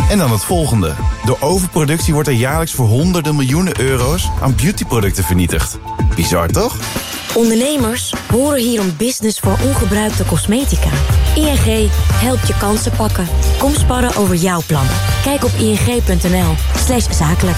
En dan het volgende. Door overproductie wordt er jaarlijks voor honderden miljoenen euro's aan beautyproducten vernietigd. Bizar, toch? Ondernemers horen hier om business voor ongebruikte cosmetica. ING helpt je kansen pakken. Kom sparren over jouw plannen. Kijk op ing.nl/zakelijk.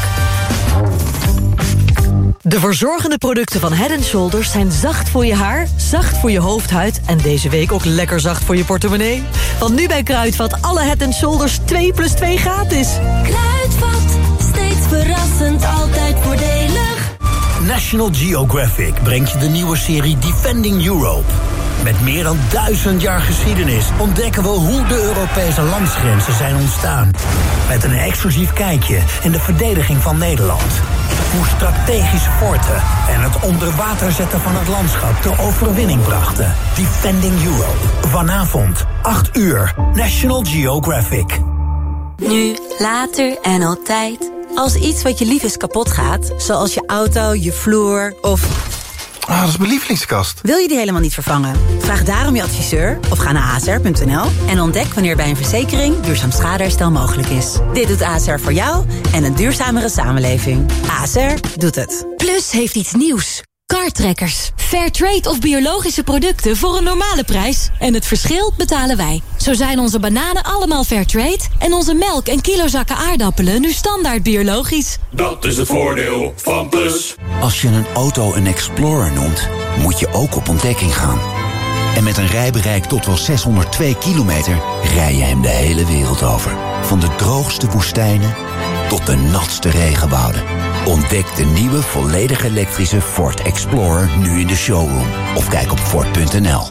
De verzorgende producten van Head & Shoulders zijn zacht voor je haar, zacht voor je hoofdhuid en deze week ook lekker zacht voor je portemonnee. Want nu bij Kruidvat alle Head & Shoulders 2+2 gratis. Kruidvat, steeds verrassend, altijd voordelig. National Geographic brengt je de nieuwe serie Defending Europe. Met meer dan 1000 jaar geschiedenis ontdekken we hoe de Europese landsgrenzen zijn ontstaan. Met een exclusief kijkje in de verdediging van Nederland. Hoe strategische forten en het onder water zetten van het landschap de overwinning brachten. Defending Europe. Vanavond, 8 uur. National Geographic. Nu, later en altijd. Als iets wat je lief is kapot gaat, zoals je auto, je vloer of... dat is mijn lievelingskast. Wil je die helemaal niet vervangen? Vraag daarom je adviseur of ga naar asr.nl en ontdek wanneer bij een verzekering duurzaam schadeherstel mogelijk is. Dit doet ASR voor jou en een duurzamere samenleving. ASR doet het. Plus heeft iets nieuws. Cartrekkers. Fairtrade of biologische producten voor een normale prijs. En het verschil betalen wij. Zo zijn onze bananen allemaal Fairtrade en onze melk en kilozakken aardappelen nu standaard biologisch. Dat is het voordeel van Plus. Als je een auto een Explorer noemt, moet je ook op ontdekking gaan. En met een rijbereik tot wel 602 kilometer rij je hem de hele wereld over. Van de droogste woestijnen tot de natste regenwouden. Ontdek de nieuwe volledig elektrische Ford Explorer nu in de showroom. Of kijk op Ford.nl.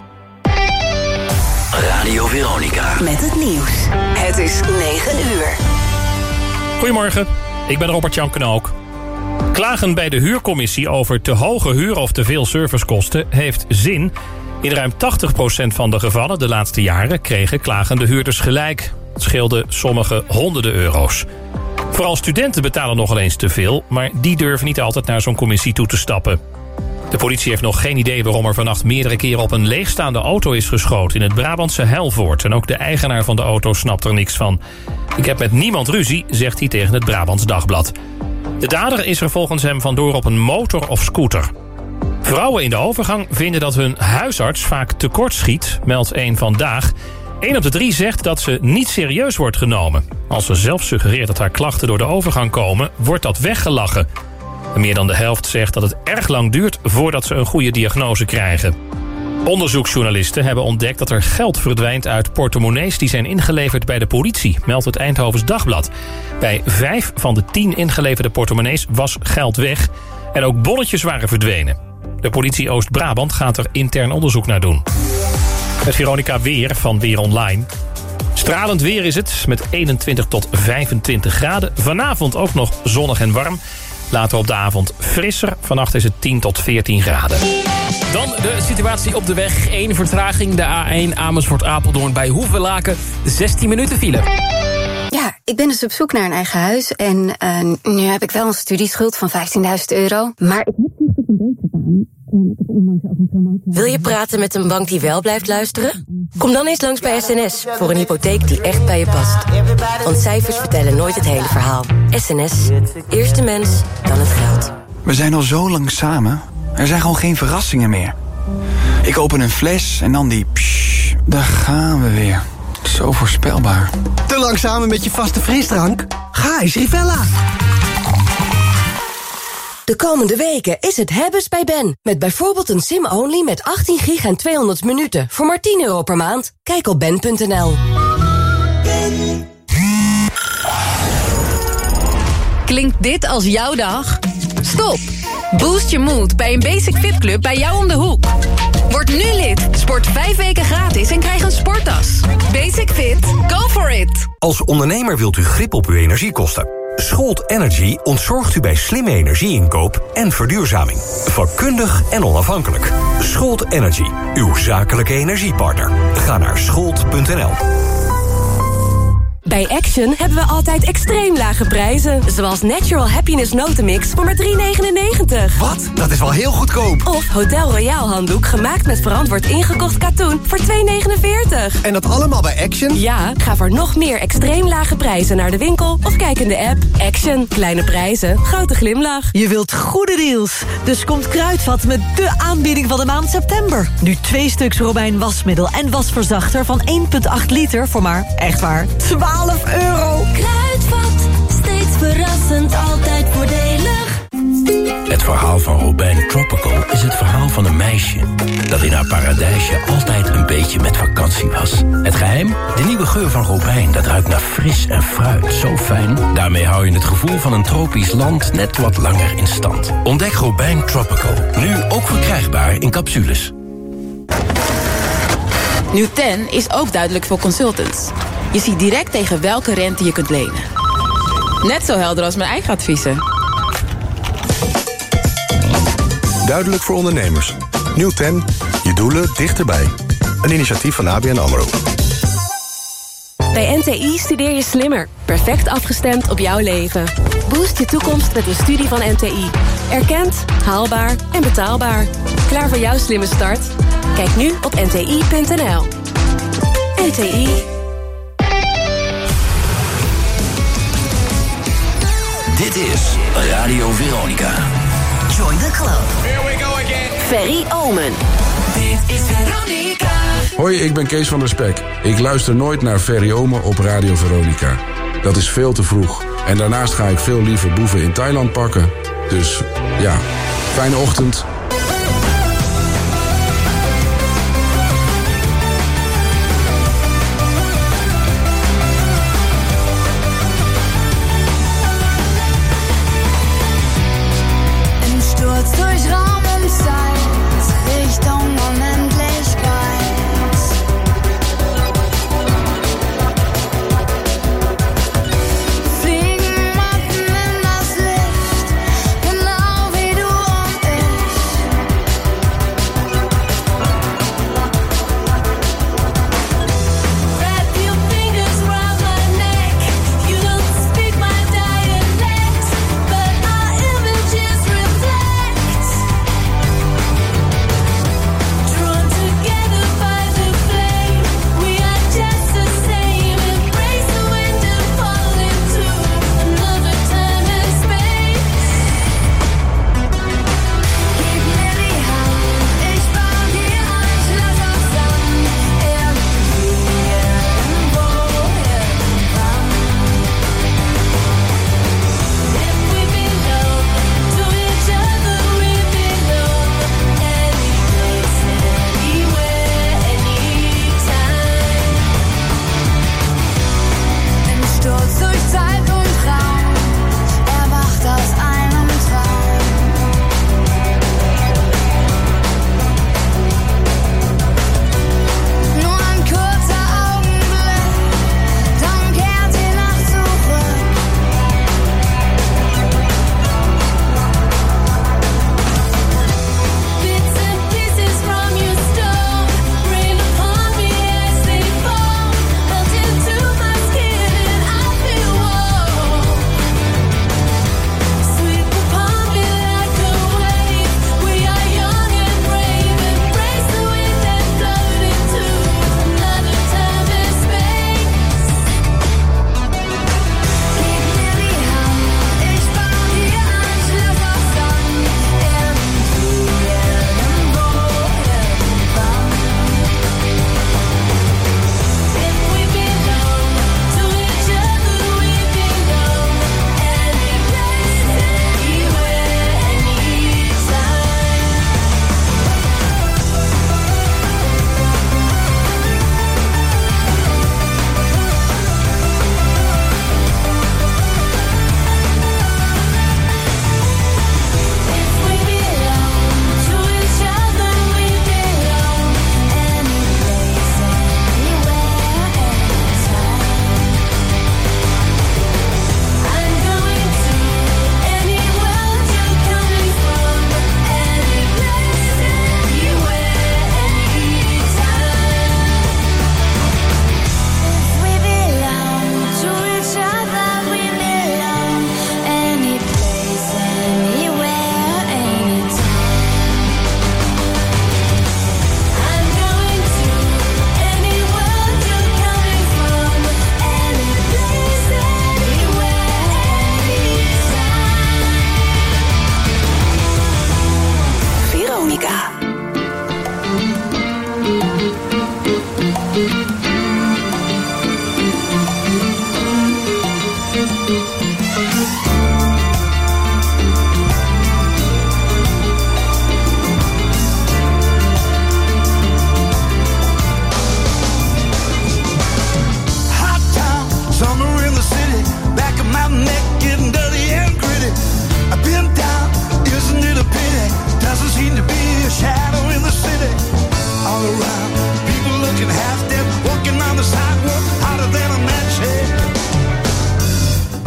Radio Veronica. Met het nieuws. Het is 9 uur. Goedemorgen, ik ben Robert-Jan Knook. Klagen bij de huurcommissie over te hoge huur of te veel servicekosten heeft zin. In ruim 80% van de gevallen de laatste jaren kregen klagende huurders gelijk. Het scheelde sommige honderden euro's. Vooral studenten betalen nogal eens te veel, maar die durven niet altijd naar zo'n commissie toe te stappen. De politie heeft nog geen idee waarom er vannacht meerdere keren op een leegstaande auto is geschoten in het Brabantse Helvoort. En ook de eigenaar van de auto snapt er niks van. Ik heb met niemand ruzie, zegt hij tegen het Brabants Dagblad. De dader is er volgens hem vandoor op een motor of scooter. Vrouwen in de overgang vinden dat hun huisarts vaak tekortschiet, meldt Eén Vandaag. 1 op de 3 zegt dat ze niet serieus wordt genomen. Als ze zelf suggereert dat haar klachten door de overgang komen, wordt dat weggelachen. En meer dan de helft zegt dat het erg lang duurt voordat ze een goede diagnose krijgen. Onderzoeksjournalisten hebben ontdekt dat er geld verdwijnt uit portemonnees die zijn ingeleverd bij de politie, meldt het Eindhovens Dagblad. Bij 5 van de 10 ingeleverde portemonnees was geld weg en ook bonnetjes waren verdwenen. De politie Oost-Brabant gaat er intern onderzoek naar doen. Met Veronica Weer van Weer Online. Stralend weer is het, met 21 tot 25 graden. Vanavond ook nog zonnig en warm. Later op de avond frisser. Vannacht is het 10 tot 14 graden. Dan de situatie op de weg. 1 vertraging, de A1 Amersfoort-Apeldoorn bij Hoevelaken. 16 minuten file. Ja, ik ben dus op zoek naar een eigen huis. En nu heb ik wel een studieschuld van €15.000. Maar ik heb niet een beetje baan. Wil je praten met een bank die wel blijft luisteren? Kom dan eens langs bij SNS voor een hypotheek die echt bij je past. Want cijfers vertellen nooit het hele verhaal. SNS, eerst de mens, dan het geld. We zijn al zo lang samen. Er zijn gewoon geen verrassingen meer. Ik open een fles en dan die... Psh, daar gaan we weer. Zo voorspelbaar. Te lang samen met je vaste frisdrank? Ga eens Rivella. De komende weken is het hebbes bij Ben. Met bijvoorbeeld een sim-only met 18 gig en 200 minuten. Voor maar €10 per maand. Kijk op ben.nl. Klinkt dit als jouw dag? Stop! Boost je mood bij een Basic Fit Club bij jou om de hoek. Word nu lid, sport 5 weken gratis en krijg een sporttas. Basic Fit, go for it! Als ondernemer wilt u grip op uw energiekosten. Scholt Energy ontzorgt u bij slimme energieinkoop en verduurzaming. Vakkundig en onafhankelijk. Scholt Energy, uw zakelijke energiepartner. Ga naar scholt.nl. Bij Action hebben we altijd extreem lage prijzen. Zoals Natural Happiness Notenmix voor maar €3,99. Wat? Dat is wel heel goedkoop. Of Hotel Royal handdoek gemaakt met verantwoord ingekocht katoen voor €2,49. En dat allemaal bij Action? Ja, ga voor nog meer extreem lage prijzen naar de winkel of kijk in de app. Action. Kleine prijzen. Grote glimlach. Je wilt goede deals. Dus komt Kruidvat met de aanbieding van de maand september. Nu 2 stuks Robijn wasmiddel en wasverzachter van 1,8 liter voor maar, echt waar, €12. Kruidvat, steeds verrassend, altijd voordelig. Het verhaal van Robijn Tropical is het verhaal van een meisje dat in haar paradijsje altijd een beetje met vakantie was. Het geheim? De nieuwe geur van Robijn, dat ruikt naar fris en fruit. Zo fijn. Daarmee hou je het gevoel van een tropisch land net wat langer in stand. Ontdek Robijn Tropical. Nu ook verkrijgbaar in capsules. Nu 10 is ook duidelijk voor consultants. Je ziet direct tegen welke rente je kunt lenen. Net zo helder als mijn eigen adviezen. Duidelijk voor ondernemers. Nieuw 10. Je doelen dichterbij. Een initiatief van ABN AMRO. Bij NTI studeer je slimmer. Perfect afgestemd op jouw leven. Boost je toekomst met een studie van NTI. Erkend, haalbaar en betaalbaar. Klaar voor jouw slimme start? Kijk nu op nti.nl. NTI. Dit is Radio Veronica. Join the club. Here we go again. Ferry Omen. Dit is Veronica. Hoi, ik ben Kees van der Spek. Ik luister nooit naar Ferry Omen op Radio Veronica. Dat is veel te vroeg. En daarnaast ga ik veel liever boeven in Thailand pakken. Dus ja, fijne ochtend. Durch Raum und Zeit, Richtung Unendlichkeit. Fliegen Motten in das Licht, genau wie du und ich.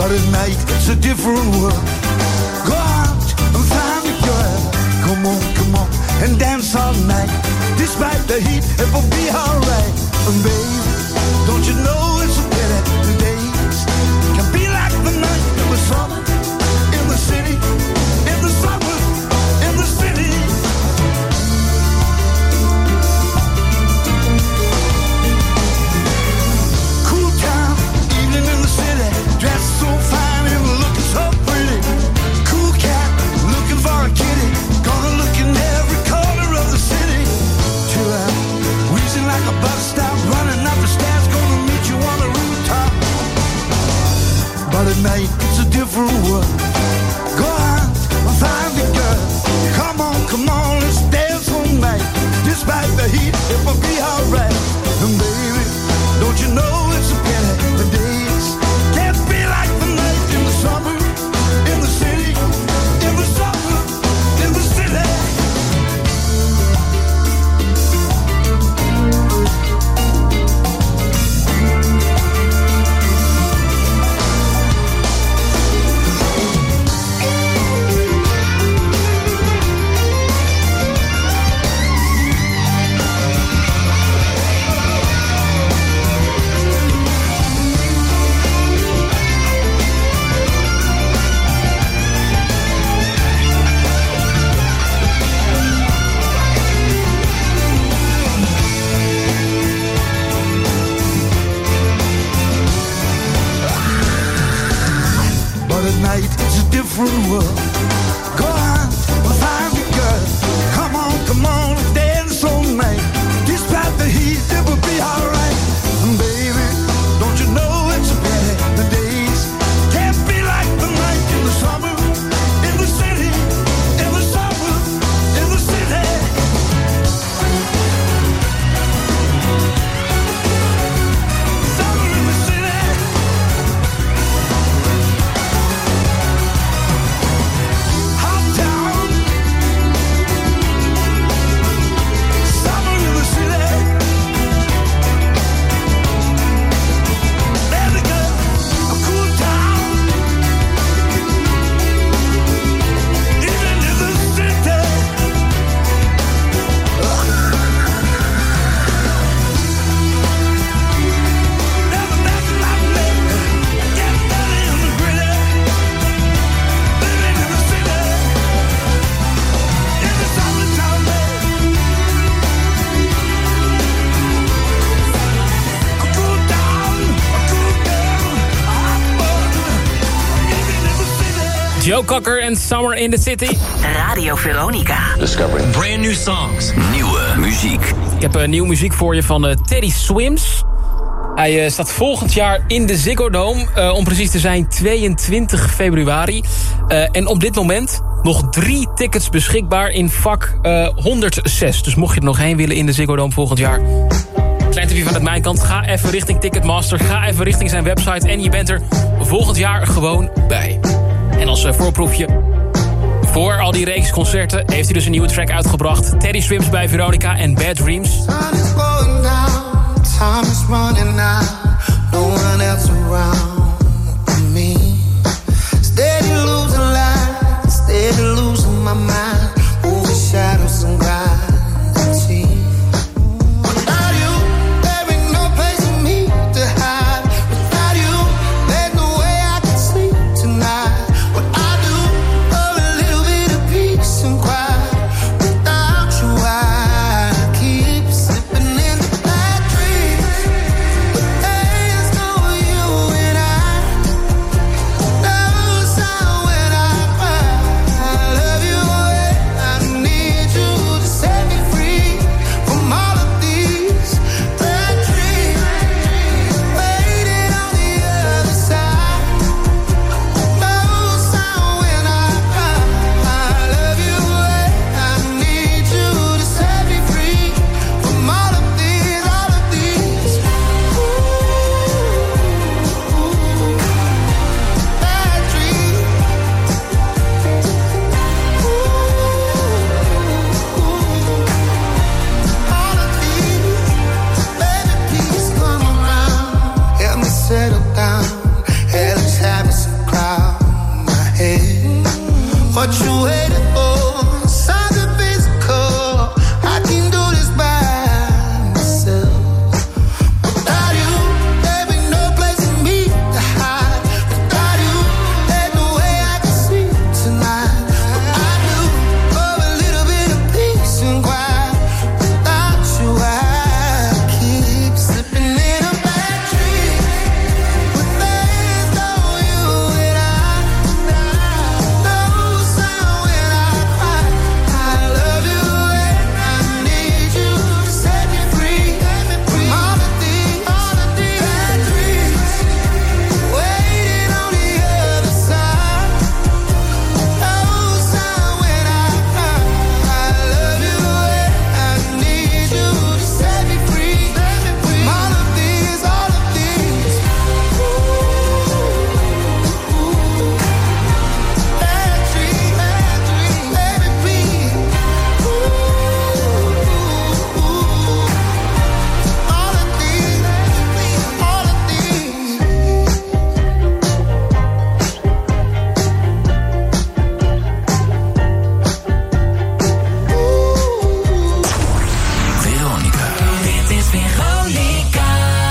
but at night it's a different world. Go out and find a girl. Come on, and dance all night. Despite the heat, it will be alright. And baby, don't you know it's a pity the days can be like the night in the summer, in the city, in the summer, in the city. Cool town, evening in the city, dressed so fine and looking so pretty. Cool cat, looking for a kitty, gonna look in every corner of the city. Chill out, wheezing like a bus stop, running up the stairs, gonna meet you on the rooftop. But at night it's a different world. Go out and find a girl. Come on, let's dance all night. Despite the heat, it will be alright. And baby, don't you know it's a pity the days can't be like the night in the summer, in the city, in the summer, in the city. It's a different world. Go on, we'll find a girl. Come on, dance all night. Despite the heat, it will be alright. And baby, don't you know it's a pity the days can't be like the night in the summer, in the city, in the summer, in the city. Summer in the city. Joe Cocker en Summer in the City. Radio Veronica. Discovering brand new songs. Nieuwe muziek. Ik heb nieuwe muziek voor je van Teddy Swims. Hij staat volgend jaar in de Ziggo Dome. Om precies te zijn 22 februari. En op dit moment nog 3 tickets beschikbaar in vak 106. Dus mocht je er nog heen willen in de Ziggo Dome volgend jaar. Klein tipje vanuit mijn kant. Ga even richting Ticketmaster. Ga even richting zijn website. En je bent er volgend jaar gewoon bij. En als voorproefje voor al die reeks concerten heeft hij dus een nieuwe track uitgebracht. Teddy Swims bij Veronica en Bad Dreams. Time is going down, time is running out, no one else around me. Steady losing light, steady losing my mind, over shadows and gravity. Without you, there ain't no place for me to hide. Without you, there's no way I can sleep tonight. What I do for a little bit of peace and quiet. Without you, I keep slipping into bad dreams. But there's no you and I. what you waiting for. Something physical, I can do this by myself. Without you, there be no place for me to hide. Without you, there's no way I can sleep tonight. I do for a little bit of peace and quiet. Without you, I keep slipping in a bad dream. When there's no you and I, no sound when I cry. I love you and I need you to set me free. All of these bad dreams waiting on the other side. No sound when I cry. I love you and I need you to set me free. All of these bad dreams, baby, please. All of these, all of these. Veronica. Dit is Veronica.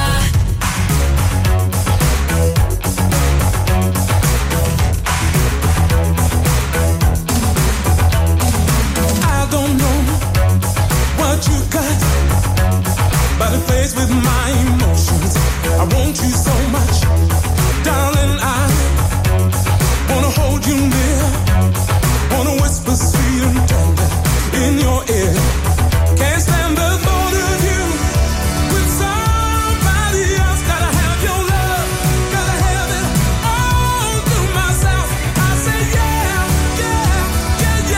I don't know what you got, but it plays with my emotions. I want you so much, darling. I wanna hold you near, wanna whisper sweet and tender in your ear. Can't stand the thought of you with somebody else. Gotta have your love, gotta have it all to myself. I say yeah, yeah, yeah,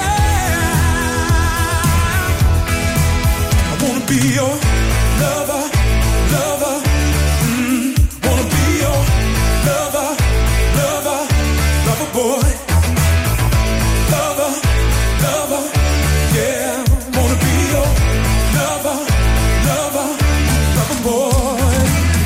yeah. I wanna be your lover, lover. Wanna be your lover, lover, lover boy. Lover, lover, yeah. Wanna be your lover, lover, lover boy.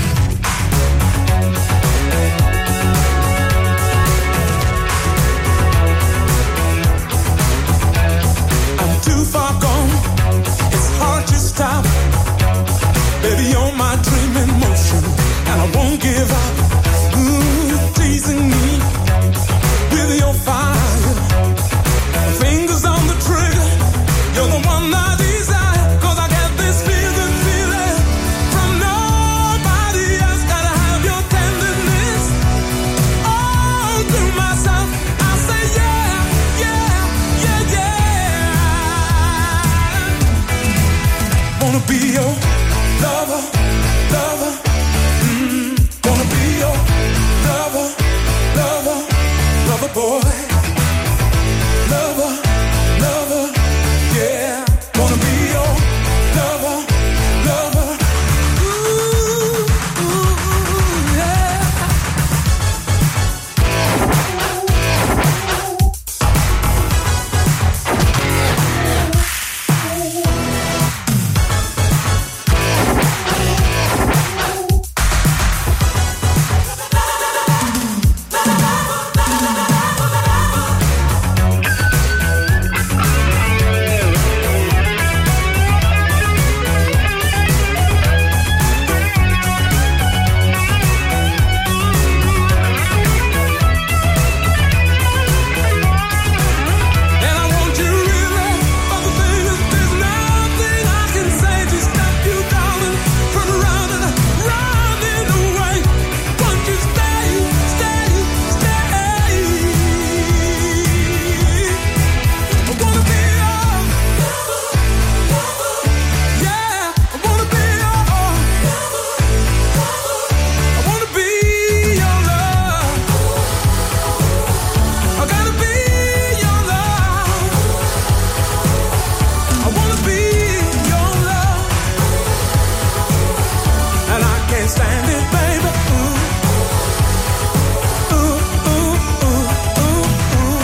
I'm too far gone, it's hard to stop. Baby, you're my dream in motion, and I won't give up. Teasing me with your fire, fingers on the trigger. You're the one I desire, 'cause I get this feeling from nobody else. Gotta have your tenderness all to myself. I say yeah, yeah, yeah, yeah. Wanna be your lover, lover. Wanna be your lover, lover, lover boy. Lover, lover, yeah. Wanna be your lover, lover. Ooh, ooh, yeah.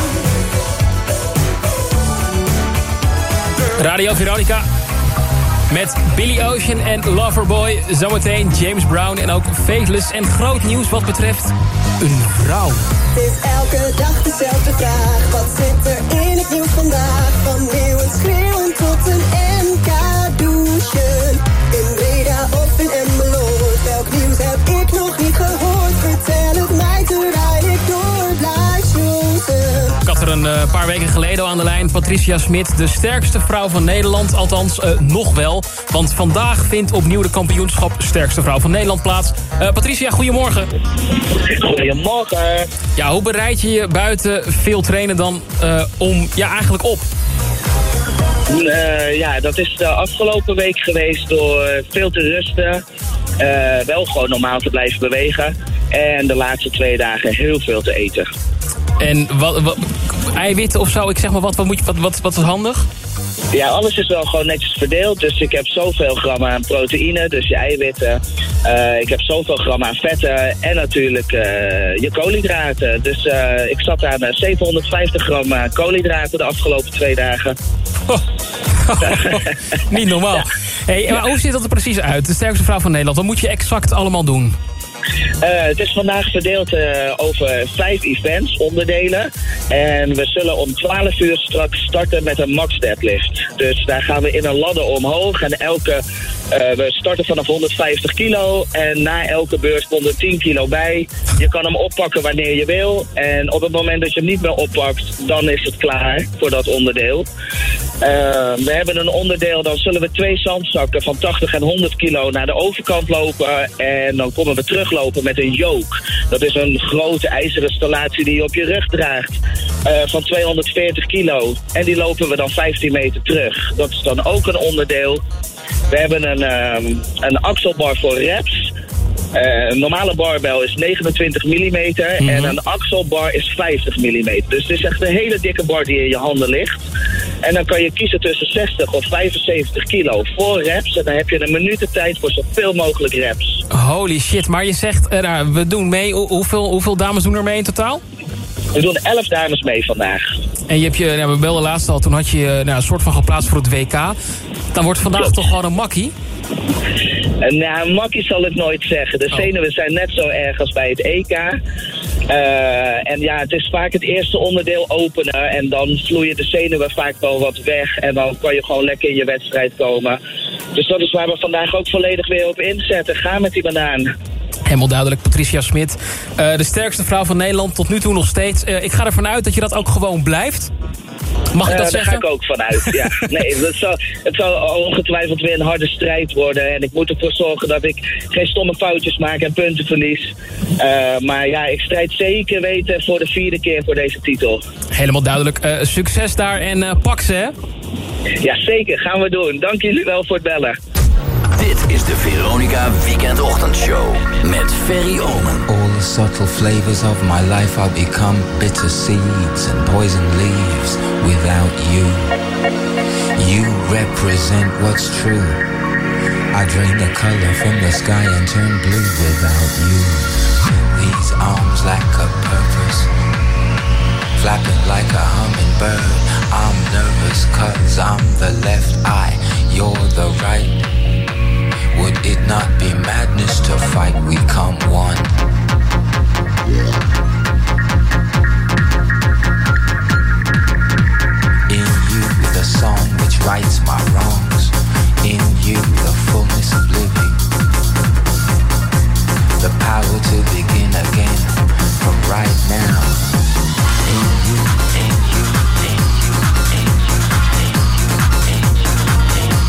Radio Veronica. met Billy Ocean en Loverboy. Zometeen James Brown en ook Faithless. En groot nieuws wat betreft een vrouw. Het is elke dag dezelfde vraag. Wat zit er in het nieuws vandaag? Van meeuwen schreeuwen tot een NK-douchen. In Breda of in Emmeloord. Welk nieuws heb ik nog niet gehoord? Vertel het mij terwijl ik door blijf snoezen. Ik had er een paar weken geleden al aan de lijn. Patricia Smit, de sterkste vrouw van Nederland. Althans, nog wel. Want vandaag vindt opnieuw de kampioenschap sterkste vrouw van Nederland plaats. Patricia, goedemorgen. Goedemorgen. Ja, hoe bereid je je buiten veel trainen dan eigenlijk op? Dat is de afgelopen week geweest door veel te rusten. Wel gewoon normaal te blijven bewegen. En de laatste 2 dagen heel veel te eten. En wat eiwitten of zo, ik zeg maar wat is handig? Ja, alles is wel gewoon netjes verdeeld. Dus ik heb zoveel gram aan proteïne, dus je eiwitten. Ik heb zoveel gram aan vetten en natuurlijk je koolhydraten. Dus ik zat aan 750 gram koolhydraten de afgelopen 2 dagen. Niet normaal. Ja. Hey, maar hoe ziet dat er precies uit? De sterkste vrouw van Nederland, wat moet je exact allemaal doen? Het is vandaag verdeeld over 5 events, onderdelen. En we zullen om 12 uur straks starten met een max deadlift. Dus daar gaan we in een ladder omhoog. En we starten vanaf 150 kilo. En na elke beurt komt er 10 kilo bij. Je kan hem oppakken wanneer je wil. En op het moment dat je hem niet meer oppakt, dan is het klaar voor dat onderdeel. We hebben een onderdeel, dan zullen we 2 zandzakken van 80 en 100 kilo naar de overkant lopen. En dan komen we teruglopen met een yoke. Dat is een grote ijzeren installatie die je op je rug draagt. Van 240 kilo. En die lopen we dan 15 meter terug. Dat is dan ook een onderdeel. We hebben een axelbar voor reps. Een normale barbel is 29 mm en een axelbar is 50 mm. Dus het is echt een hele dikke bar die in je handen ligt. En dan kan je kiezen tussen 60 of 75 kilo voor reps. En dan heb je een minuut de tijd voor zoveel mogelijk reps. Holy shit, maar je zegt, we doen mee. Hoeveel dames doen er mee in totaal? We doen 11 dames mee vandaag. En we belden laatst al, toen had je een soort van geplaatst voor het WK. Dan wordt vandaag toch gewoon een makkie? Een makkie zal ik nooit zeggen. De zenuwen zijn net zo erg als bij het EK. En ja, het is vaak het eerste onderdeel openen. En dan vloeien de zenuwen vaak wel wat weg. En dan kan je gewoon lekker in je wedstrijd komen. Dus dat is waar we vandaag ook volledig weer op inzetten. Ga met die banaan. Helemaal duidelijk, Patricia Smit. De sterkste vrouw van Nederland tot nu toe nog steeds. Ik ga ervan uit dat je dat ook gewoon blijft. Mag ik dat zeggen? Daar ga ik ook vanuit, ja. Nee, het zal ongetwijfeld weer een harde strijd worden. En ik moet ervoor zorgen dat ik geen stomme foutjes maak en punten verlies. Maar ja, ik strijd zeker weten voor de 4e keer voor deze titel. Helemaal duidelijk. Succes daar en pak ze, hè? Ja, zeker. Gaan we doen. Dank jullie wel voor het bellen. Dit is de Veronica Weekendochtendshow met Ferry Omen. All the subtle flavors of my life I'll become bitter seeds and poison leaves without you. You represent what's true. I drain the color from the sky and turn blue without you. These arms lack a purpose, flapping like a hummingbird. I'm nervous 'cause I'm the left eye, you're the right. Would it not be madness to fight? We come one. In you, the song which rights my wrongs. In you, the fullness of living. The power to begin again from right now. In you, in you, in you, in you, in you, in you, in you.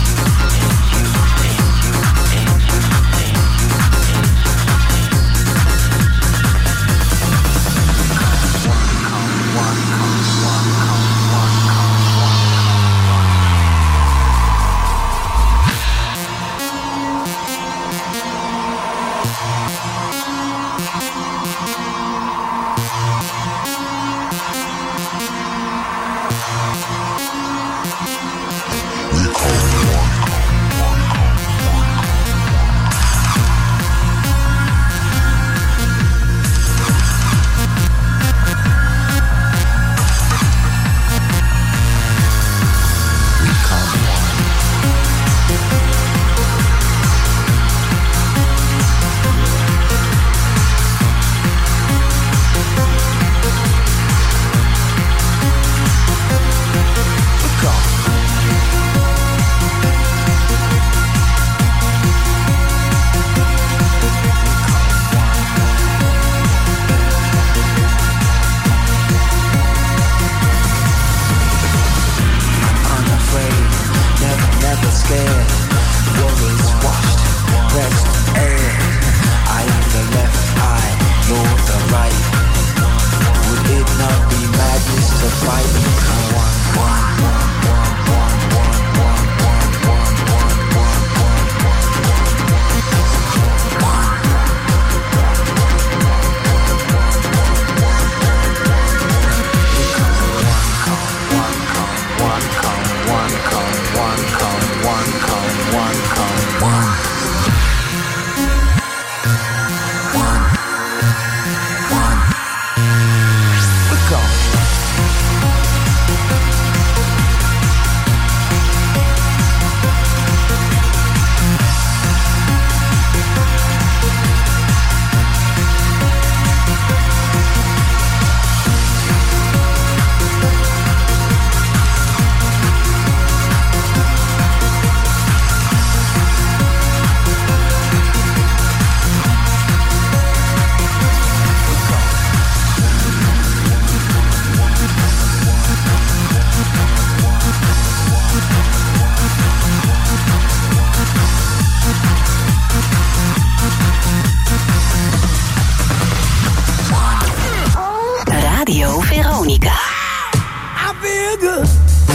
Radio Veronica. I feel good.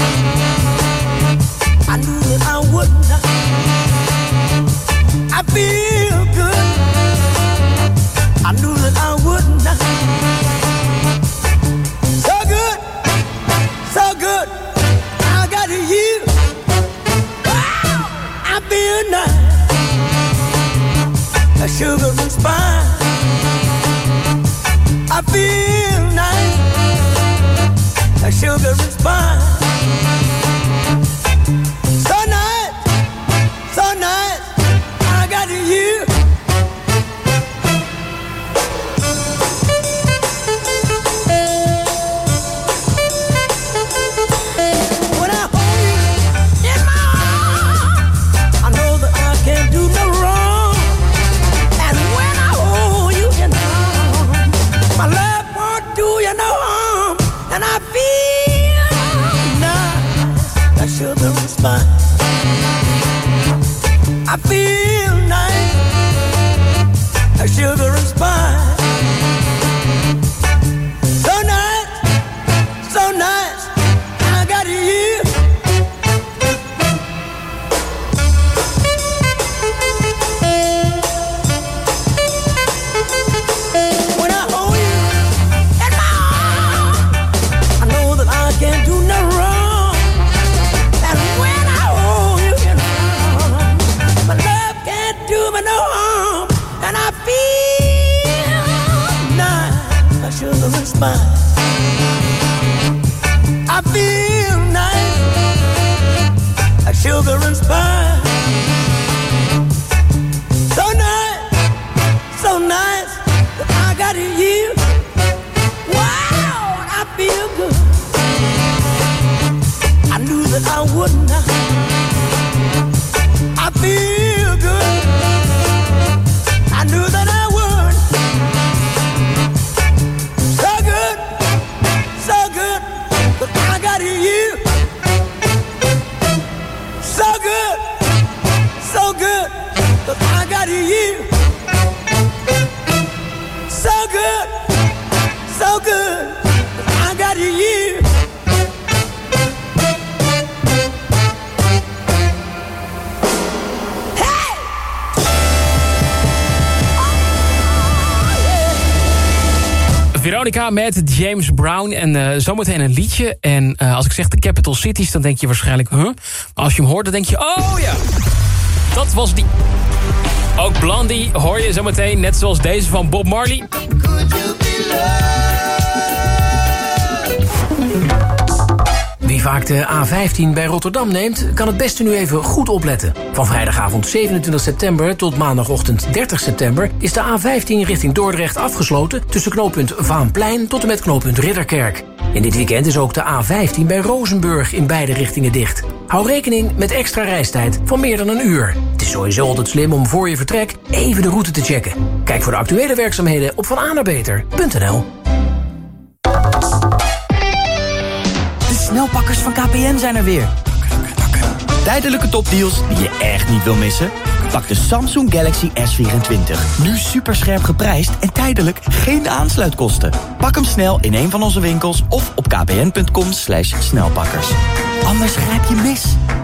I knew that I would not. I feel good. I knew that I would not. So good, so good. I got you. Wow, I feel nice. A sugar and spice. I feel nice. A sugar and spice. So nice, so nice. I got you. When I hold you in my arms, I know that I can't do no wrong. And when I hold you in my arms, my love won't do you no harm. And I feel nice, that sugar and spice. I feel nice, that sugar and spice. So nice, so nice, I got you. When I hold you in my arms, I know that I can't do no wrong. And when I hold you in my arms, my love can't do me no harm. And I feel nice, I sugar and spice. I feel nice, I sugar and spice. So nice, so nice, that I got you. Wow, I feel good. I knew that I would not. I feel good. I knew that I would. So good, that I got you. So good, that I got you. So good, that I got you. Veronica met James Brown en zometeen een liedje. En als ik zeg de Capital Cities, dan denk je waarschijnlijk... Maar als je hem hoort, dan denk je... Oh ja, dat was die. Ook Blondie hoor je zometeen, net zoals deze van Bob Marley. Wie vaak de A15 bij Rotterdam neemt, kan het beste nu even goed opletten. Van vrijdagavond 27 september tot maandagochtend 30 september... is de A15 richting Dordrecht afgesloten... tussen knooppunt Vaanplein tot en met knooppunt Ridderkerk. In dit weekend is ook de A15 bij Rozenburg in beide richtingen dicht. Hou rekening met extra reistijd van meer dan een uur. Het is sowieso altijd slim om voor je vertrek even de route te checken. Kijk voor de actuele werkzaamheden op vananabeter.nl. De snelpakkers van KPN zijn er weer. Tijdelijke topdeals die je echt niet wil missen? Pak de Samsung Galaxy S24. Nu superscherp geprijsd en tijdelijk geen aansluitkosten. Pak hem snel in een van onze winkels of op kpn.com/snelpakkers. Anders grijp je mis.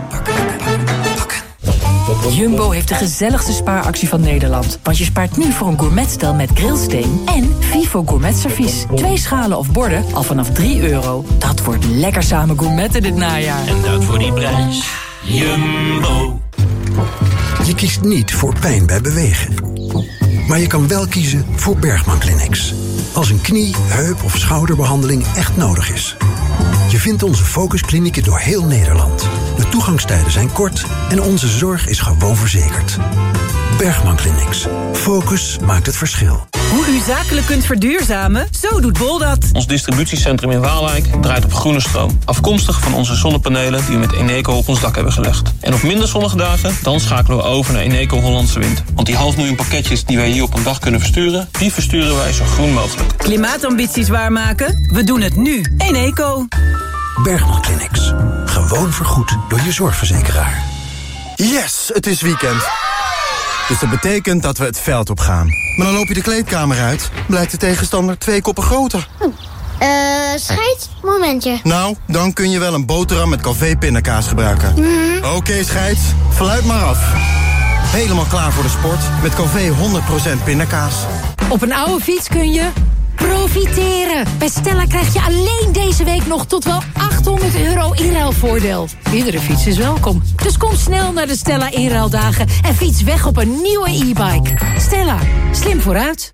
Jumbo heeft de gezelligste spaaractie van Nederland. Want je spaart nu voor een gourmetstel met grillsteen en Vivo Gourmet Servies. 2 schalen of borden al vanaf €3. Dat wordt lekker samen gourmetten dit najaar. En dat voor die prijs. Jumbo. Je kiest niet voor pijn bij bewegen. Maar je kan wel kiezen voor Bergman Clinics. Als een knie, heup of schouderbehandeling echt nodig is. Je vindt onze focusklinieken door heel Nederland. De toegangstijden zijn kort en onze zorg is gewoon verzekerd. Bergman Clinics. Focus maakt het verschil. Hoe u zakelijk kunt verduurzamen? Zo doet Bol dat. Ons distributiecentrum in Waalwijk draait op groene stroom. Afkomstig van onze zonnepanelen die we met Eneco op ons dak hebben gelegd. En op minder zonnige dagen, dan schakelen we over naar Eneco Hollandse Wind. Want die 500.000 pakketjes die wij hier op een dag kunnen versturen, die versturen wij zo groen mogelijk. Klimaatambities waarmaken? We doen het nu. Eneco. Bergman Clinics. Gewoon vergoed door je zorgverzekeraar. Yes, het is weekend. Dus dat betekent dat we het veld op gaan. Maar dan loop je de kleedkamer uit, blijkt de tegenstander 2 koppen groter. Scheids, momentje. Nou, dan kun je wel een boterham met Calvé pindakaas gebruiken. Oké, scheids, fluit maar af. Helemaal klaar voor de sport met Calvé 100% pindakaas. Op een oude fiets kun je profiteren. Bij Stella krijg je alleen deze week nog tot wel €800 inruilvoordeel. Iedere fiets is welkom. Dus kom snel naar de Stella inruildagen en fiets weg op een nieuwe e-bike. Stella, slim vooruit.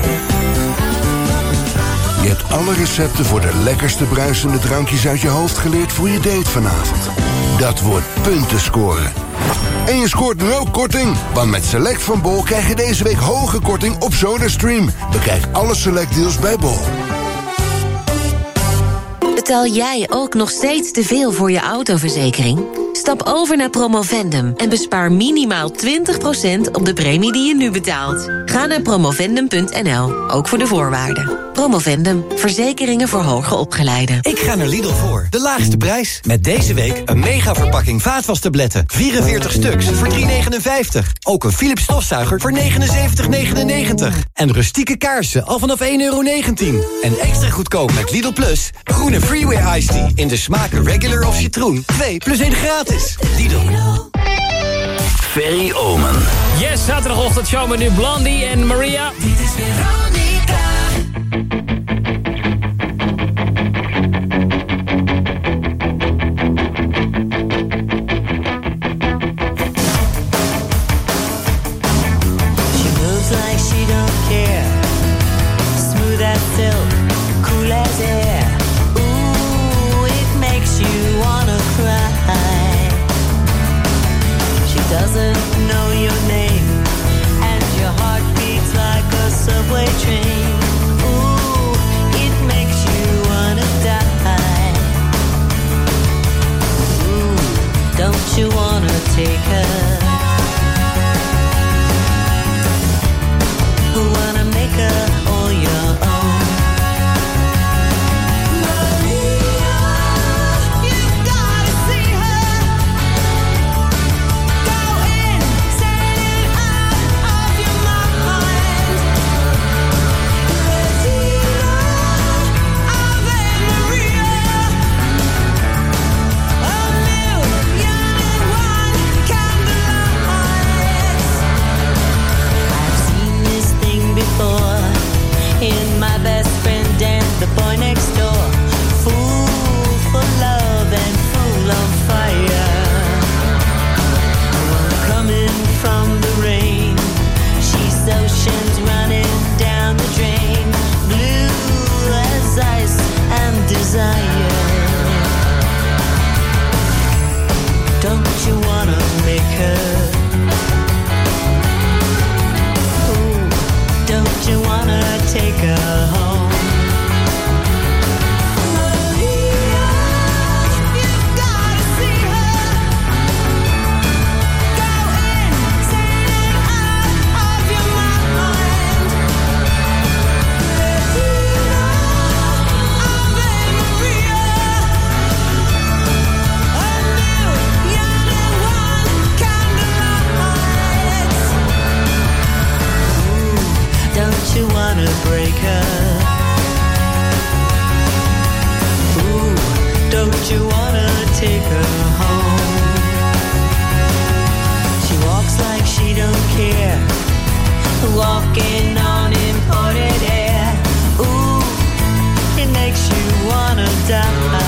Je hebt alle recepten voor de lekkerste bruisende drankjes uit je hoofd geleerd voor je date vanavond. Dat wordt punten scoren. En je scoort nu ook korting, want met Select van Bol krijg je deze week hoge korting op SodaStream. Bekijk alle Select deals bij Bol. Betaal jij ook nog steeds te veel voor je autoverzekering? Stap over naar Promovendum en bespaar minimaal 20% op de premie die je nu betaalt. Ga naar promovendum.nl, ook voor de voorwaarden. Promovendum, verzekeringen voor hoger opgeleiden. Ik ga naar Lidl voor de laagste prijs. Met deze week een mega verpakking vaatwastabletten. 44 stuks voor €3,59. Ook een Philips stofzuiger voor €79,99. En rustieke kaarsen al vanaf €1,19. En extra goedkoop met Lidl Plus. Groene Freeway Iced Tea in de smaken regular of citroen. 2 plus 1 gratis. Lidl. Ferry Omen. Yes, zaterdagochtendshow met nu Blondie en Maria. Dit is Veronica. She moves like she don't care. Smooth as silk, cool as air. Ooh, it makes you wanna cry. She doesn't know your name, and your heart beats like a subway train. Ooh, it makes you wanna die. Ooh, don't you wanna take her? Who wanna make her all your own? Maria, you've gotta see her. Go in, set it out of your mind. Regina, Ave Maria. A million and one candlelights. I've seen this thing before in my best friend Dan, the boy next door. Fool for love and fool on fire. Coming from the rain, she's oceans running down the drain. Blue as ice and desire. Don't you wanna make her? Don't you wanna take her home? Maria, you've gotta see her. Go in, set it out of your mind. Regina, Ave Maria. A million and one candlelights. Don't you wanna break her? Ooh, don't you wanna take her home? She walks like she don't care, walking on imported air. Ooh, it makes you wanna die.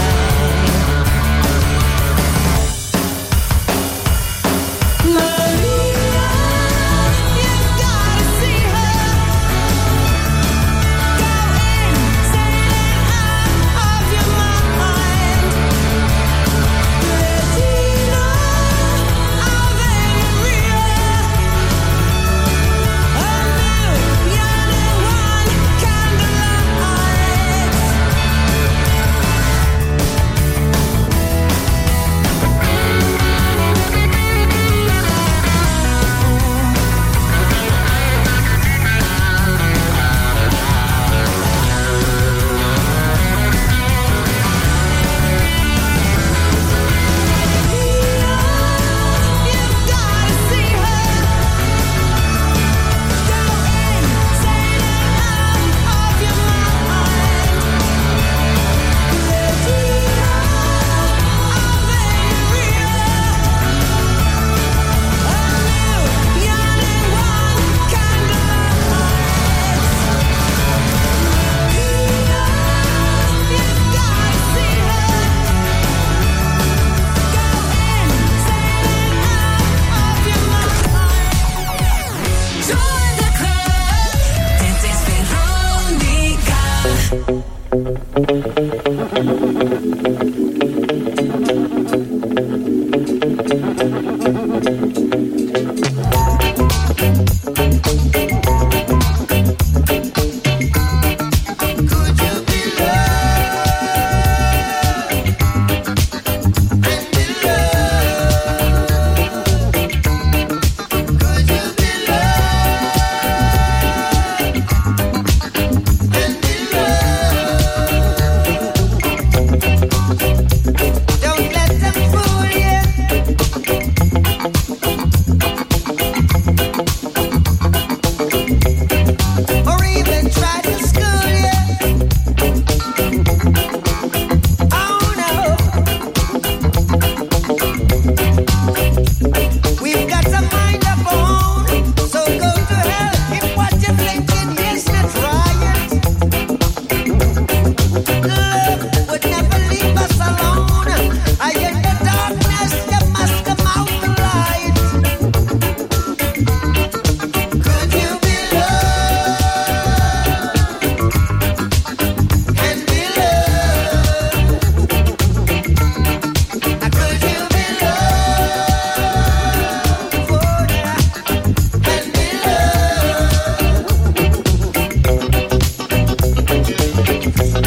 Maria, you've gotta see her. Go in, set it out of your mind. Regina, Ave Maria. A million and one candlelights.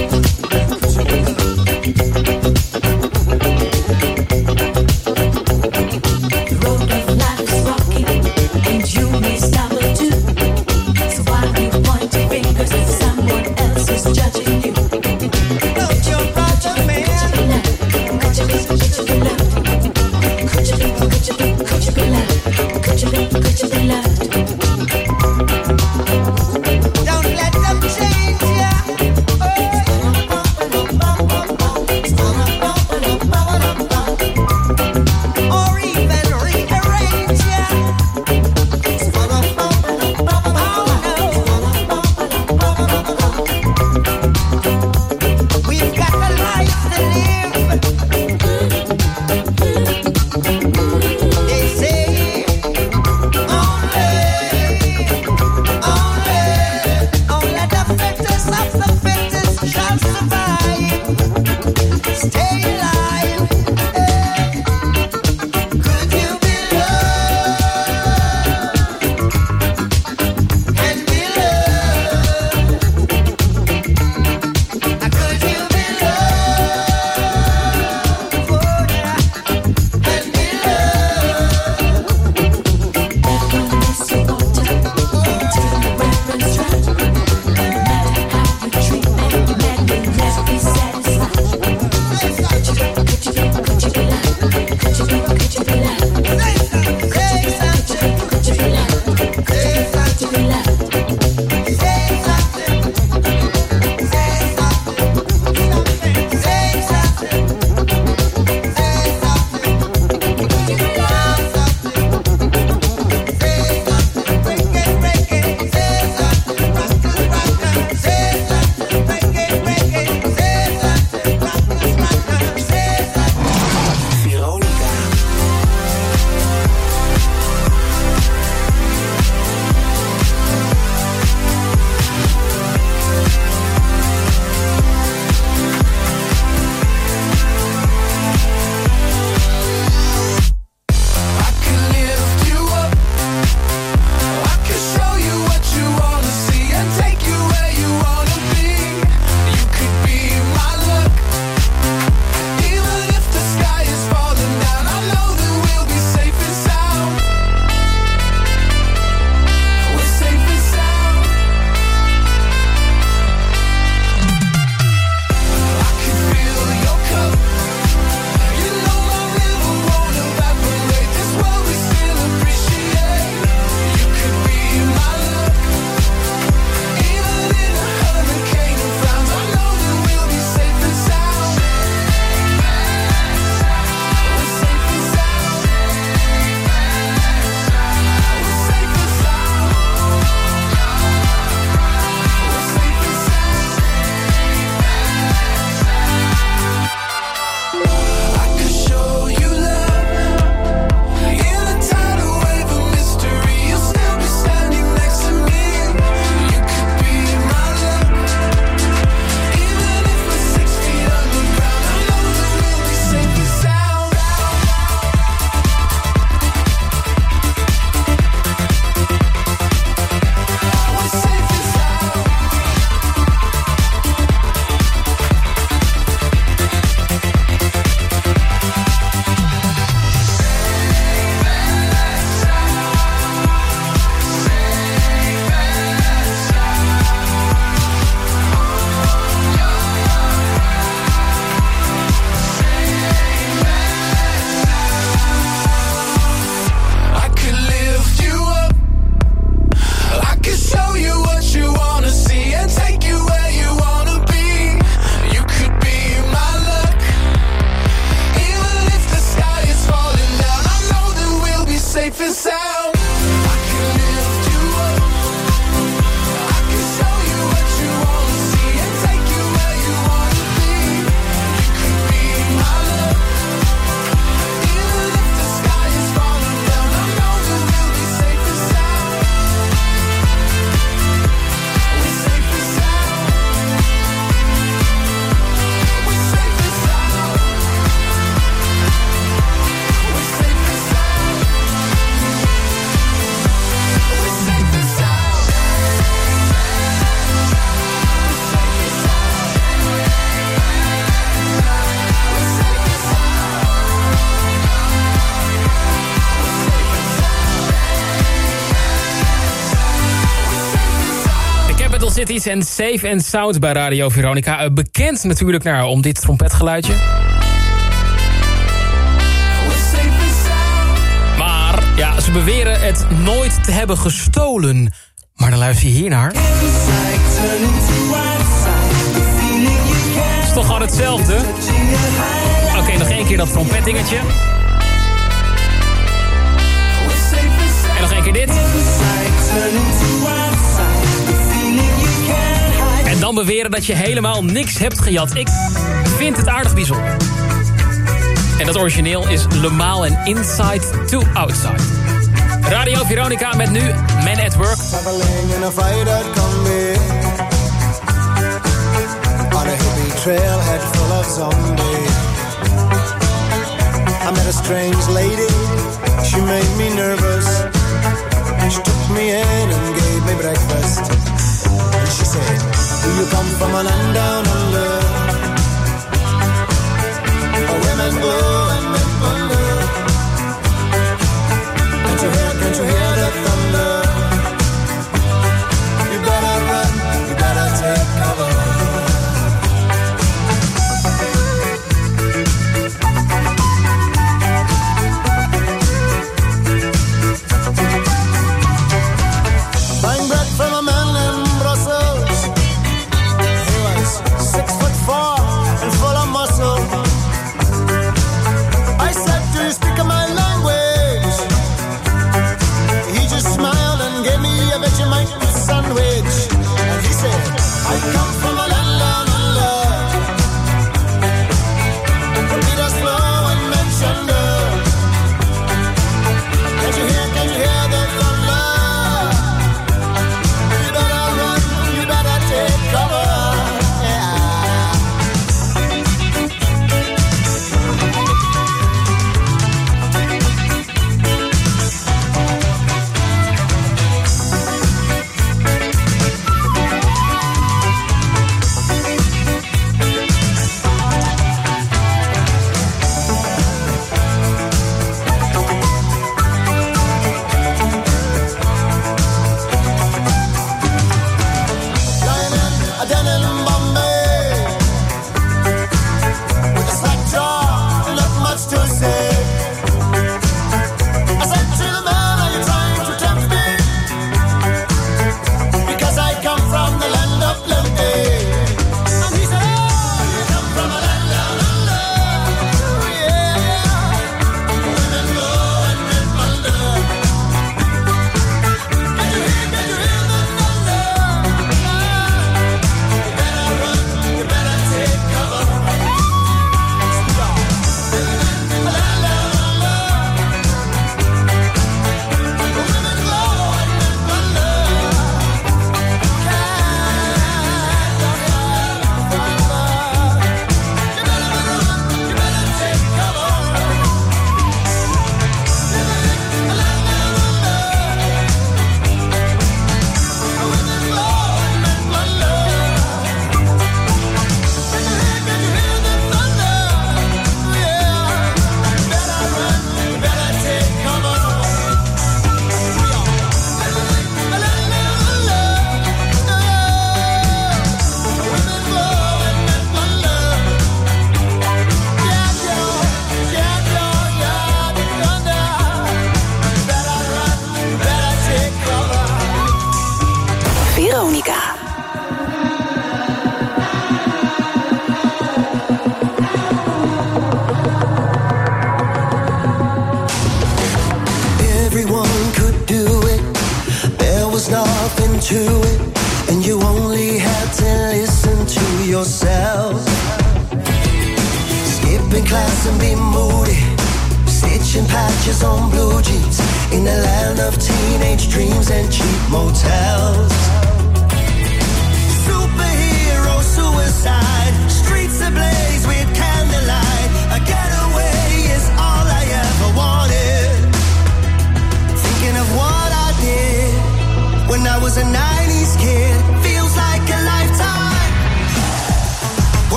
Let's Cities en Safe and Sound bij Radio Veronica. Bekend natuurlijk om dit trompetgeluidje. Maar ja, ze beweren het nooit te hebben gestolen. Maar dan luister je hier naar. Het is toch gewoon hetzelfde? Oké, nog 1 keer dat trompetdingetje. En nog 1 keer dit. En dan beweren dat je helemaal niks hebt gejat. Ik vind het aardig bijzonder. En dat origineel is Le Male en Inside to Outside. Radio Veronica met nu Men at Work. On a hippie trailhead full of zombies, I met a strange lady, she made me nervous. She took me in and gave me breakfast. And she said, do you come from a land down under? Women go and men wonder. Can't you hear the thunder? You better run, you better take cover. Buying bread from a man in Brussels. He was 6'4" and full of muscle. I said, do you speak my language? He just smiled and gave me a Vegemite sandwich. And he said, I come from a land down under. Beat us slow and mention the. Can you hear the thunder? You better run, you better take cover.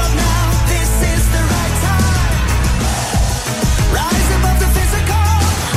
Rise above the physical.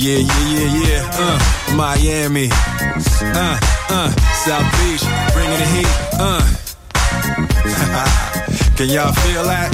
Yeah. Miami. South Beach, bringing the heat. Can y'all feel that?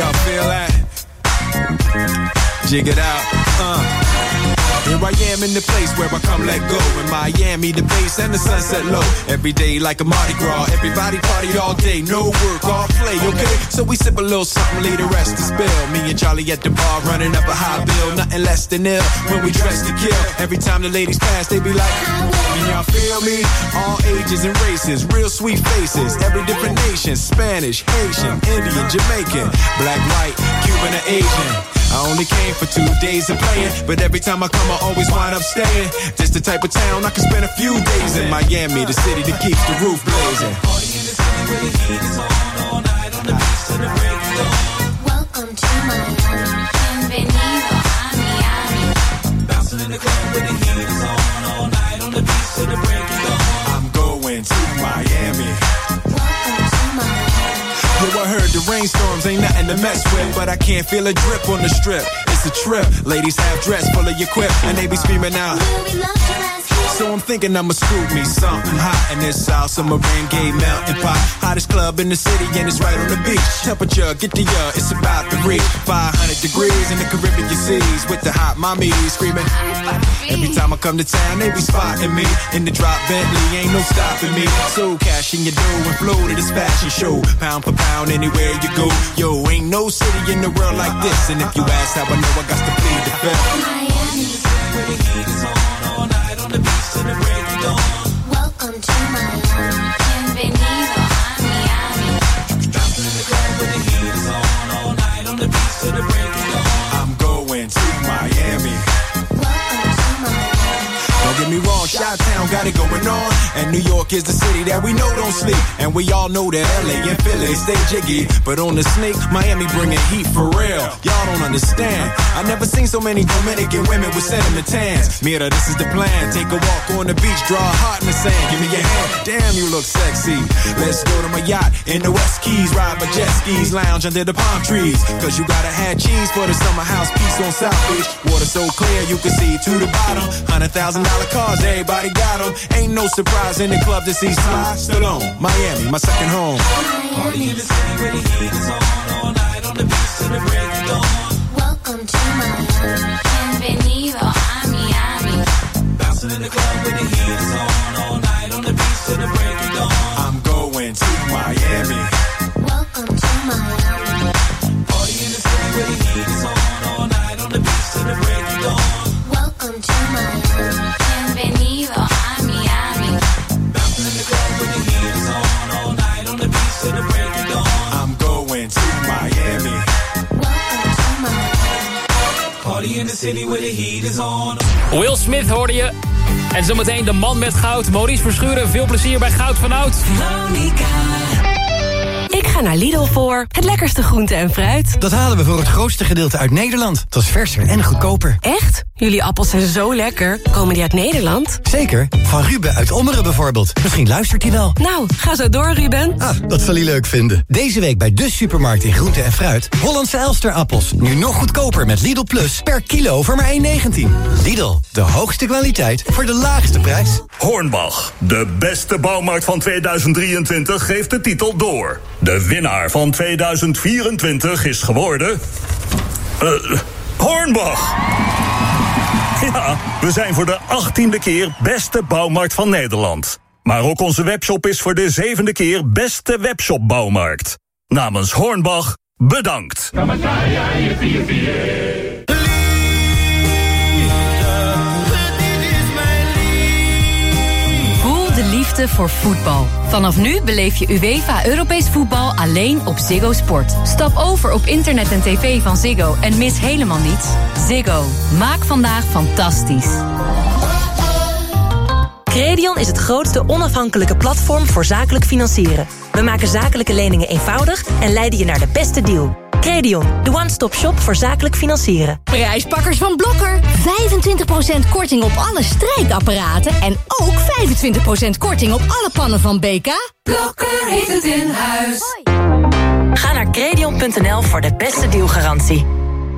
Jig it out. Here I am in the place where I come let go. In Miami, the base and the sunset low. Every day like a Mardi Gras. Everybody party all day, no work, all play, okay? So we sip a little something, leave the rest to spill. Me and Charlie at the bar running up a high bill. Nothing less than ill when we dress to kill. Every time the ladies pass, they be like, can y'all feel me? All ages and races, real sweet faces. Every different nation, Spanish, Haitian, Indian, Jamaican, black, white, Cuban, or Asian. I only came for 2 days of playing, but every time I come I always wind up staying. This the type of town I can spend a few days in. Miami, the city that keeps the roof blazing. Party in the city where the heat is on all night on the beach till the break of dawn. Welcome to Miami, bienvenido a Miami. Bouncing in the club where the heat is on all night on the beach till the break of dawn. I'm going to Miami. Welcome to Miami. Yo, I heard the rainstorms ain't nothing to mess with, but I can't feel a drip on the strip. It's a trip. Ladies half dressed, full of your quip, and they be screaming out. So I'm thinking I'ma scoop me something hot in this South Summerine Gay Mountain Pot. Hottest club in the city and it's right on the beach. Temperature, get the it's about to reach 500 degrees in the Caribbean seas with the hot mommy screaming. Every time I come to town, they be spotting me in the drop Bentley, ain't no stopping me. So cash in your dough and flow to this fashion show. Pound for pound, anywhere you go. Yo, ain't no city in the world like this. And if you ask how I know, I got to plead the fifth. Miami, where the heat is on all night on the beach till the break of dawn. Welcome to Miami, bienvenido a Miami. Bouncing in the club where the heat is on all night on the beach till the break of dawn. I'm going to Miami. Don't get me wrong, Chi-Town got it going on. And New York is the city that we know don't sleep. And we all know that LA and Philly stay jiggy. But on the sneak, Miami bringing heat for real. Y'all don't understand. I never seen so many Dominican women with sentiment tans. Mira, this is the plan. Take a walk on the beach, draw a heart in the sand. Give me your hand. Damn, you look sexy. Let's go to my yacht in the West Keys. Ride my jet skis, lounge under the palm trees. Cause you gotta have cheese for the summer house piece on South Beach. Water so clear you can see to the bottom. $100,000 cars, everybody got them. Ain't no surprise in the club to see Sly Stallone. Miami, my second home. Party in the city where the heat is on all night on the beach till the break of dawn. Welcome to Miami, bienvenido a Miami. Bouncing in the club where the heat is on all night on the beach till the break of dawn. I'm going to Miami. Welcome to Miami. Party in the city where the heat is on all night on the beach till the break of dawn. Welcome to Miami. Bienvenido a Miami. Bouncing in the club where the heat is on all night on the beach till the break of dawn. I'm going to Miami. Welcome to Miami. Party in the city where the heat is on. Will Smith hoorde je. En zometeen de man met goud, Maurice Verschuren. Veel plezier bij Goud van Oud. Ik ga naar Lidl voor het lekkerste groente en fruit. Dat halen we voor het grootste gedeelte uit Nederland. Dat is verser en goedkoper. Echt? Jullie appels zijn zo lekker. Komen die uit Nederland? Zeker. Van Ruben uit Ommeren bijvoorbeeld. Misschien luistert hij wel. Nou, ga zo door, Ruben. Ah, dat zal hij leuk vinden. Deze week bij de supermarkt in groente en fruit. Hollandse Elsterappels. Nu nog goedkoper met Lidl Plus. Per kilo voor maar €1,19. Lidl, de hoogste kwaliteit voor de laagste prijs. Hornbach, de beste bouwmarkt van 2023, geeft de titel door. De winnaar van 2024 is geworden... Hornbach! Ja, we zijn voor de 18e keer beste bouwmarkt van Nederland. Maar ook onze webshop is voor de 7e keer beste webshopbouwmarkt. Namens Hornbach, bedankt. De liefde voor voetbal. Vanaf nu beleef je UEFA Europees voetbal alleen op Ziggo Sport. Stap over op internet en tv van Ziggo en mis helemaal niets. Ziggo. Maak vandaag fantastisch. Credion is het grootste onafhankelijke platform voor zakelijk financieren. We maken zakelijke leningen eenvoudig en leiden je naar de beste deal. Credion, de one-stop shop voor zakelijk financieren. Prijspakkers van Blokker. 25% korting op alle strijkapparaten. En ook 25% korting op alle pannen van BK. Blokker heeft het in huis. Ga naar credion.nl voor de beste dealgarantie.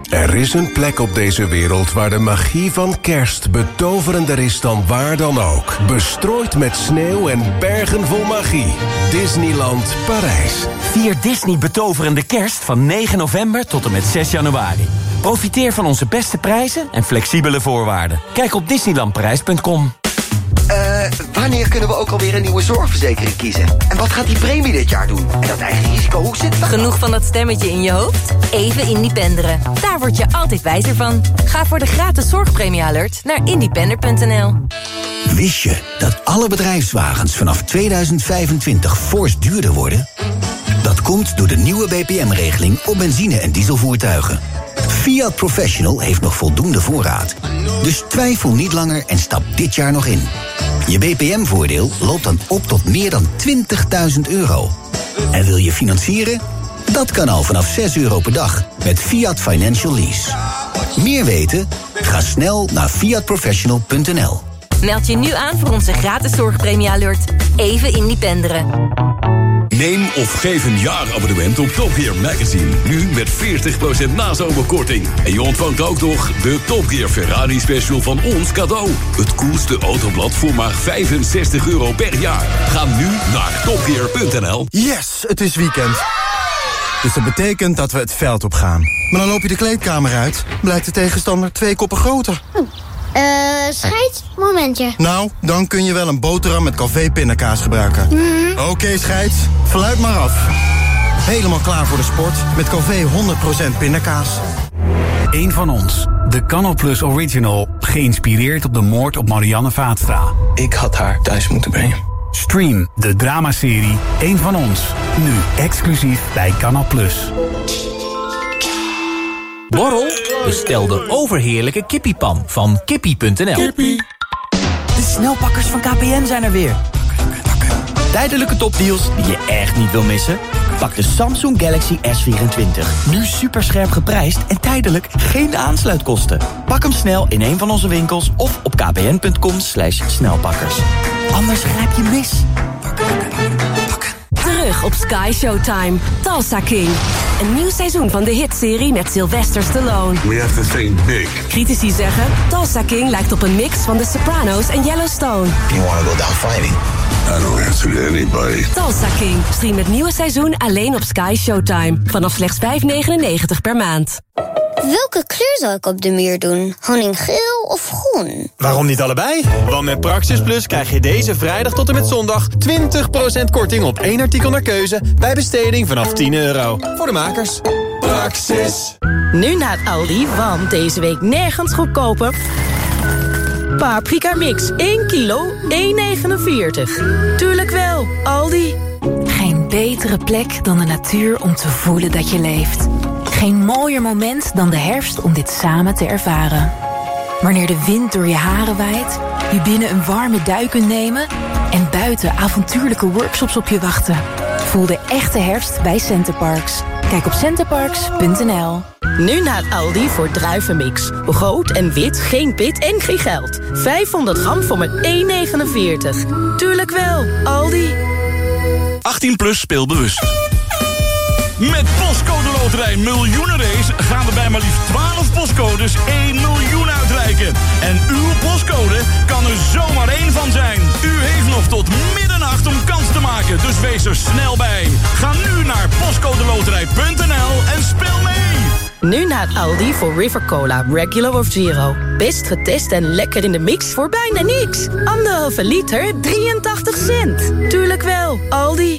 Er is een plek op deze wereld waar de magie van kerst betoverender is dan waar dan ook. Bestrooid met sneeuw en bergen vol magie. Disneyland Parijs. Vier Disney betoverende kerst van 9 november tot en met 6 januari. Profiteer van onze beste prijzen en flexibele voorwaarden. Kijk op disneylandparijs.com. Wanneer kunnen we ook alweer een nieuwe zorgverzekering kiezen? En wat gaat die premie dit jaar doen? En dat eigen risico, hoe zit dat? Genoeg van dat stemmetje in je hoofd? Even independeren. Daar word je altijd wijzer van. Ga voor de gratis zorgpremie-alert naar independer.nl. Wist je dat alle bedrijfswagens vanaf 2025 fors duurder worden? Dat komt door de nieuwe BPM-regeling op benzine- en dieselvoertuigen. Fiat Professional heeft nog voldoende voorraad. Dus twijfel niet langer en stap dit jaar nog in. Je BPM-voordeel loopt dan op tot meer dan €20.000. En wil je financieren? Dat kan al vanaf €6 per dag met Fiat Financial Lease. Meer weten? Ga snel naar fiatprofessional.nl. Meld je nu aan voor onze gratis zorgpremie-alert. Even independeren. Neem of geef een jaarabonnement op Top Gear Magazine. Nu met 40% nazomerkorting. En je ontvangt ook nog de Top Gear Ferrari Special van ons cadeau. Het coolste autoblad voor maar €65 per jaar. Ga nu naar topgear.nl. Yes, het is weekend. Dus dat betekent dat we het veld op gaan. Maar dan loop je de kleedkamer uit, blijkt de tegenstander 2 koppen groter. Scheids, momentje. Nou, dan kun je wel een boterham met Calvé pindakaas gebruiken. Oké, scheids, fluit maar af. Helemaal klaar voor de sport met Calvé 100% pindakaas. Eén van ons, de Canal Plus Original, geïnspireerd op de moord op Marianne Vaatstra. Ik had haar thuis moeten brengen. Stream de dramaserie Eén van ons, nu exclusief bij Canal Plus. Borrel? Bestel de overheerlijke kippiepan van kippie.nl. De snelpakkers van KPN zijn er weer. Tijdelijke topdeals die je echt niet wil missen? Pak de Samsung Galaxy S24. Nu superscherp geprijsd en tijdelijk geen aansluitkosten. Pak hem snel in een van onze winkels of op kpn.com/snelpakkers. Anders grijp je mis. Terug op Sky Showtime. Tulsa King. Een nieuw seizoen van de hitserie met Sylvester Stallone. We have to think big. Critici zeggen, Tulsa King lijkt op een mix van The Sopranos en Yellowstone. You want to go down fighting? I don't answer to anybody. Tulsa King. Stream het nieuwe seizoen alleen op Sky Showtime. Vanaf slechts $5,99 per maand. Welke kleur zal ik op de muur doen? Honinggeel of groen? Waarom niet allebei? Want met Praxis Plus krijg je deze vrijdag tot en met zondag 20% korting op 1 artikel naar keuze bij besteding vanaf €10. Voor de makers. Praxis. Nu naar Aldi, want deze week nergens goedkoper. Paprika mix, 1 kilo, $1,49. Tuurlijk wel, Aldi. Geen betere plek dan de natuur om te voelen dat je leeft. Geen mooier moment dan de herfst om dit samen te ervaren. Wanneer de wind door je haren waait, je binnen een warme duik kunt nemen en buiten avontuurlijke workshops op je wachten. Voel de echte herfst bij Centerparks. Kijk op centerparks.nl. Nu naar Aldi voor druivenmix. Rood en wit, geen pit en geen geld. 500 gram voor maar $1,49. Tuurlijk wel, Aldi. 18 plus speelbewust. Met Postcode Loterij Miljoenenrace gaan we bij maar liefst 12 postcodes 1 miljoen uitreiken. En uw postcode kan er zomaar 1 van zijn. U heeft nog tot middernacht om kans te maken, dus wees er snel bij. Ga nu naar postcodeloterij.nl en speel mee. Nu naar Aldi voor River Cola, regular of zero. Best getest en lekker in de mix voor bijna niks. 1,5 liter, 83 cent. Tuurlijk wel, Aldi.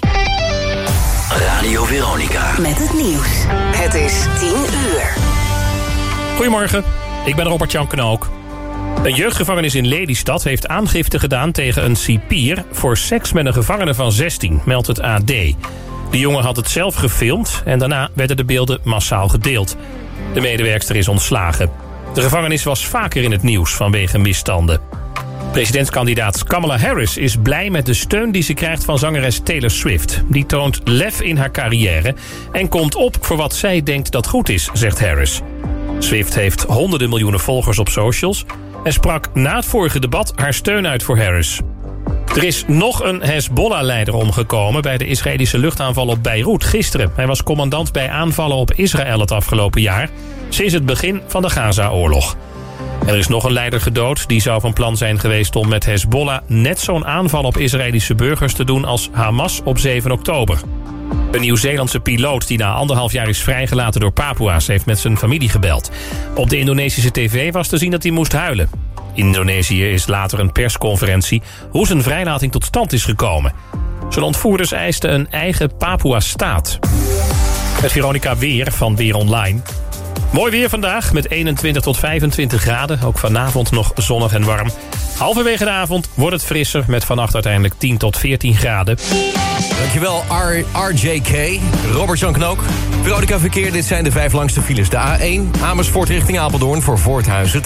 Radio Veronica. Met het nieuws. Het is 10:00. Goedemorgen, ik ben Robert-Jan Knook. Een jeugdgevangenis in Lelystad heeft aangifte gedaan tegen een cipier voor seks met een gevangene van 16, meldt het AD. De jongen had het zelf gefilmd en daarna werden de beelden massaal gedeeld. De medewerkster is ontslagen. De gevangenis was vaker in het nieuws vanwege misstanden. Presidentskandidaat Kamala Harris is blij met de steun die ze krijgt van zangeres Taylor Swift. Die toont lef in haar carrière en komt op voor wat zij denkt dat goed is, zegt Harris. Swift heeft honderden miljoenen volgers op socials en sprak na het vorige debat haar steun uit voor Harris. Er is nog een Hezbollah-leider omgekomen bij de Israëlische luchtaanval op Beirut gisteren. Hij was commandant bij aanvallen op Israël het afgelopen jaar, sinds het begin van de Gaza-oorlog. Er is nog een leider gedood. Die zou van plan zijn geweest om met Hezbollah net zo'n aanval op Israëlische burgers te doen als Hamas op 7 oktober. Een Nieuw-Zeelandse piloot die na 1,5 jaar is vrijgelaten door Papua's heeft met zijn familie gebeld. Op de Indonesische tv was te zien dat hij moest huilen. In Indonesië is later een persconferentie hoe zijn vrijlating tot stand is gekomen. Zijn ontvoerders eisten een eigen Papua-staat. Met Veronica Weer van Weer Online. Mooi weer vandaag met 21 tot 25 graden. Ook vanavond nog zonnig en warm. Halverwege de avond wordt het frisser met vannacht uiteindelijk 10 tot 14 graden. Dankjewel RJK, Robert-Jan Knook. Veronica Verkeer, dit zijn de 5 langste files. De A1 Amersfoort richting Apeldoorn voor Voorthuizen.